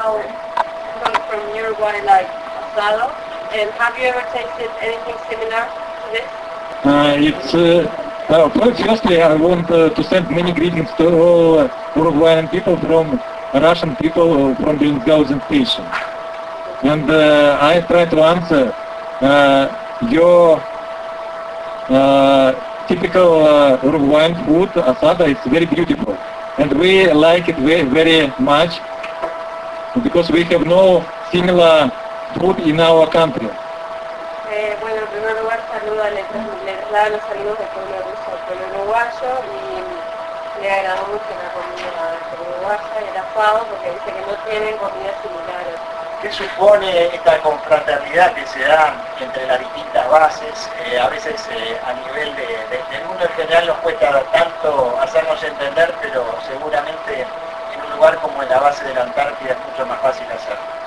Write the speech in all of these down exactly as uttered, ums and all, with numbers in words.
know comes from Uruguay, like asado. And have you ever tasted anything similar to this? Uh, it's uh, uh, well, firstly, I want uh, to send many greetings to all uh, Uruguayan people from Russian people uh, from Belingausen station. And uh, I try to answer uh, your uh, typical uh, Uruguayan food, asada. It's very beautiful, and we like it very, very much because we have no similar food in our country. Eh, bueno, en primer lugar saluda, le, le traslada los saludos del pueblo ruso al pueblo uruguayo y le agradó mucho la comida uruguaya, el asado, porque dice que no tienen comidas similares. ¿Qué supone esta confraternidad que se da entre las distintas bases? Eh, a veces eh, a nivel de, de, del mundo en general nos cuesta tanto hacernos entender, pero seguramente en un lugar como en la base de la Antártida es mucho más fácil hacerlo.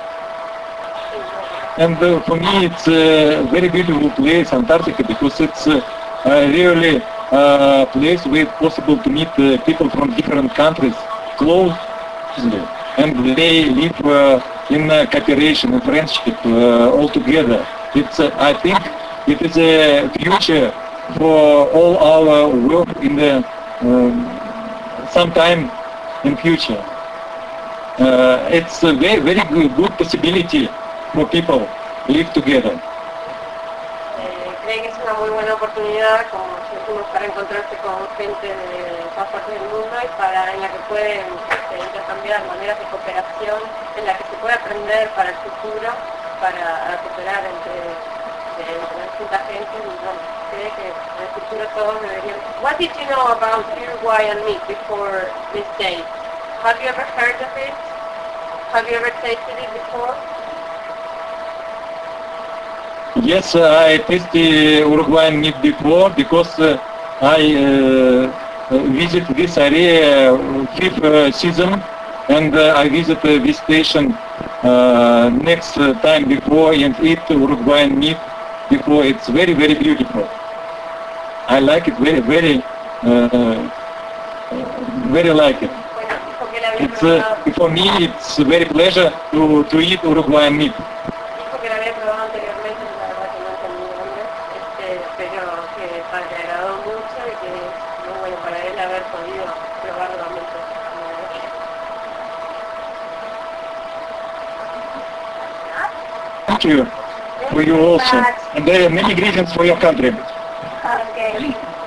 And uh, for me, it's a very beautiful place, Antarctica, because it's uh, uh, really a uh, place where it's possible to meet uh, people from different countries closely, and they live uh, in uh, cooperation and friendship uh, all together. It's, uh, I think, it is a future for all our work in the um, sometime in future. Uh, it's a very, very good, good possibility for people live together. Eh, cree que es una muy buena oportunidad, como decimos, para encontrarse con gente de todas partes del mundo y para en la que pueden este, intercambiar maneras de cooperación, en la que se puede aprender para el futuro, para cooperar entre, entre distintas gentes y bueno, cree que en el futuro todos deberían. What did you know about Uruguayan meat before this date? Have you ever heard of it? Have you ever tasted it before? Yes, uh, I tasted Uruguayan meat before because uh, I uh, visit this area uh, fifth uh, season, and uh, I visit uh, this station uh, next uh, time before and eat Uruguayan meat before. It's very, very beautiful. I like it very, very, uh, very like it. It's uh, for me, it's a very pleasure to to eat Uruguayan meat. Dijo que la había probado anteriormente, la verdad que no entendí el nombre, este, pero que para- le agradó mucho y que es muy bueno para él haber podido probar nuevamente. Thank you for you also, and uh, many greetings for your country.